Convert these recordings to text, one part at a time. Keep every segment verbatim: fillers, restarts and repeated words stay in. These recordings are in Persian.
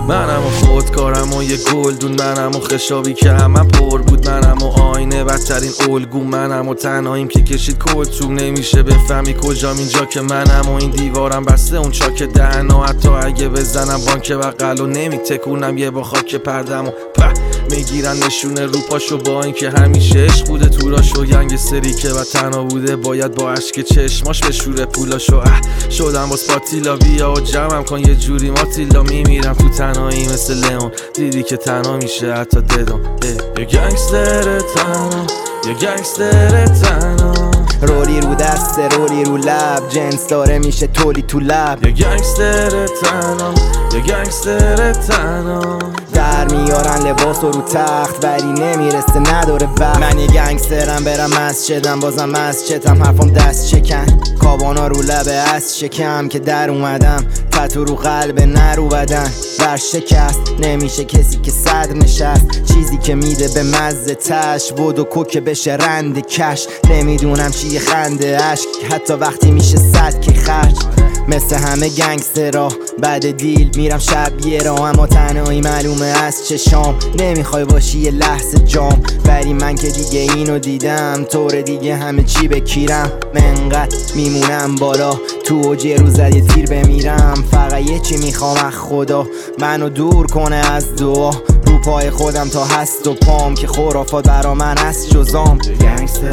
منم و خودکارم و یه گلدون، منم و خشابی که همه پر بود، منم و آینه بدترین الگو، منم و تنهاییم که کشید کلتوم. نمیشه بفهمی کجام اینجا که منم و این دیوارم بسته اون چاک دهن و حتی اگه بزنم بانک بغل و نمی تکونم یه با خاک پردم و په میگیرن نشونه رو پاشو، با اینکه همیشه عشق بوده توراشو. ینگ سری که و تنها بوده باید با عشق چشماش به شور پولاشو. اه شدم باز پاتیلا بیا و جمعم کن یه جوری ماتیلا. میمیرم تو تنهایی مثل لیون، دیدی که تنها میشه حتی ددم. یه گنگستر تنها، یه گنگستر تنها، رولی رو دست رولی رو لب، جنس داره میشه تولی تو لب. یه گنگستر تنها، یه گنگستر تنها، در میارن لباس رو تخت ولی نمیرسه نداره وقت. من یه گنگسترم برم مسجدم بازم مسجدم، حرفم دست چکن کابانا رو لبه از شکم که در اومدم، تتو رو قلب نه رو بدن. بر شکست نمیشه کسی که صدر نشست، چیزی که میده به مزه تش بود و کوکه بشه رند کش. نمیدونم چیه خنده عشق حتی وقتی میشه صد که خرج. مثل همه گنگسترها بعد دیل میرم شب یه را، اما تنهایی معلومه از چشام. نمیخوای باشی یه لحظه جام، ولی من که دیگه اینو دیدم، طور دیگه همه چی بکیرم. منقدر میمونم بالا تو اوج رو زد یه تیر بمیرم. فقط یه چی میخوام از خدا، منو دور کنه از دعا. رو پای خودم تا هست و پام که خرافات برا من از جزام. گنگستر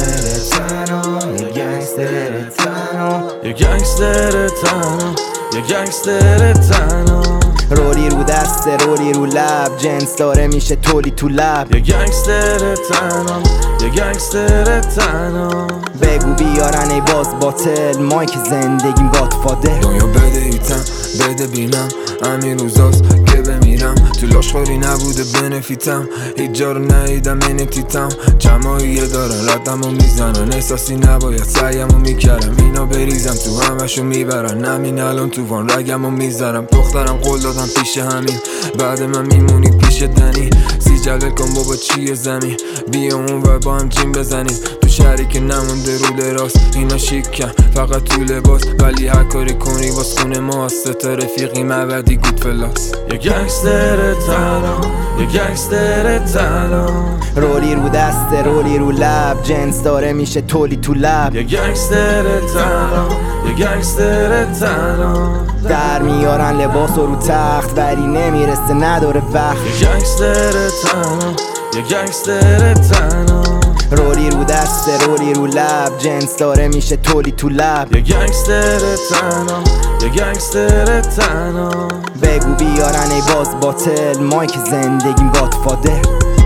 تنها، یه گنگستر تنها، یه گنگستر تنها، یه گنگستر تنها، رولی رو دست رولی رو لب، جنس داره میشه تولی تو لب. یه گنگستر تنها، یه گنگستر تنها، بگو بیارن ای باز باطل، مایک زندگیم گادفادر. دنیا بده ایتم بده بینم، همین روزاست که بمیرم. تو لاشخوری نبوده بنفیتم، هیچ جا رو ندیدم اینتیتم. جمعیه دارن ردم و میزنن، احساسی نباید سعیم و میکرم اینا بریزم تو همشو میبرن. همین الان تو وان رگم و میذارم. دخترم قول دادم پیش همین، بعد من میمونی پیش دنی. سی جلوه کن بابا چیه زمین، بیا اون و با هم جیم بزنیم. تو شهری که نمونده رو لراست، اینا شیکن فقط تو لباس، ولی هر کاری کنی باز خونه ماست. تا رفیقی مبدی گود فلاس. یه گنگستر تنها، یه گنگستر تنها، رولی رو دست رولی رو لب، جنس داره میشه تولی تو لب. یه گنگستر تنها، یه گنگستر تنها، در میارن لباس رو تخت ولی نمیرسه نداره وقت. یه گنگستر تنها، یه گنگستر تنها، رولی رو دست رولی رو لب، جنس داره میشه تولی تو لب. یه گنگستر تنها، یه گنگستر تنها، بگو بیارن ای باز باطل، مایک زندگیم گادفادر.